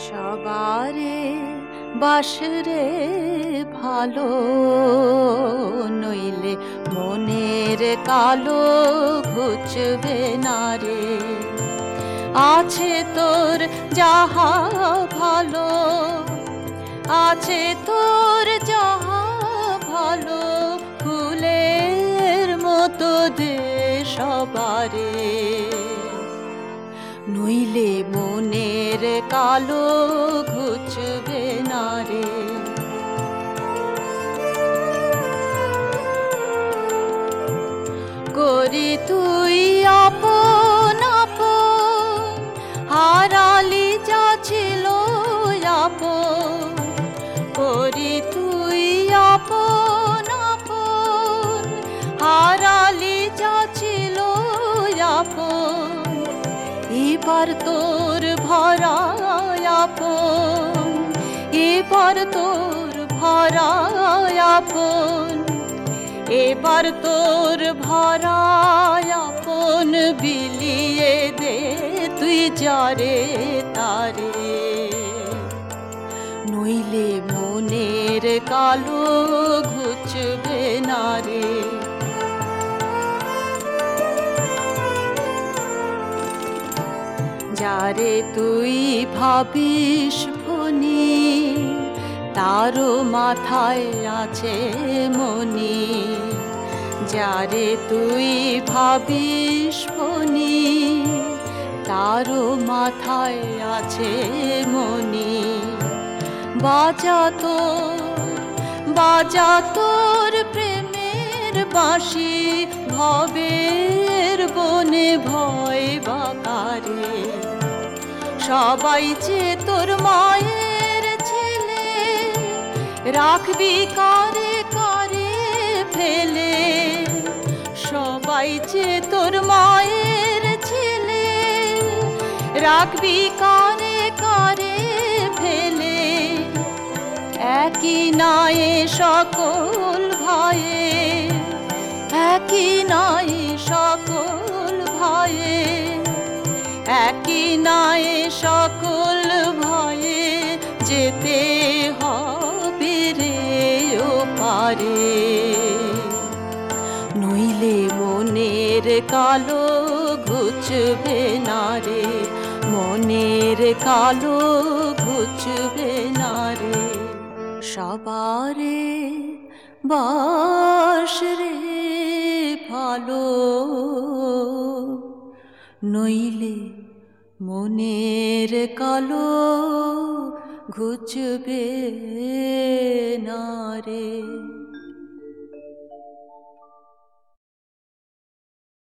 সবারে বাসরে ভালো, নইলে মনের কালো ঘুচবে না রে। আছে তোর যাহা ভালো, আছে তোর যাহা ভালো, ফুলের মতো দে সবারে, নইলে মনের কালো ঘুচবে না রে। করি তুই আপন আপন, হারালি যা ছিল আপন, করি তুই আপন আপন, হারালি যা ছিল আপন, এবার তোর ভরা আপন, এবার তোর ভরা আপন, এবার তোর ভরা আপন বিলিয়ে দে তুই যারে তারে, নইলে মনের কালো ঘুচবে না রে। যারে তুই ভাবিস ফনি, তারও মাথায় আছে মনি, যারে তুই ভাবিস ফনি, তারও মাথায় আছে মনি। বাজা তোর প্রেমের বাঁশি, ভবের বনে ভয় বাকারে, সবাই যে তোর মায়ের ছেলে, রাখবি কারে কারে ফেলে, সবাই যে তোর মায়ের ছেলে, রাখবি কারে কারে ফেলে, একই নায়ে সকল ভাইয়ে, একই নায়ে সকল ভাইয়ে, একই নায়ে সকল ভয়ে, যেতে হবে রে ও পারে, নইলে মনের কালো ঘুচবে না রে, মনের কালো ঘুচবে না রে। সবারে বাসরে ভালো, নইলে মনের কালো ঘুচবে না রে।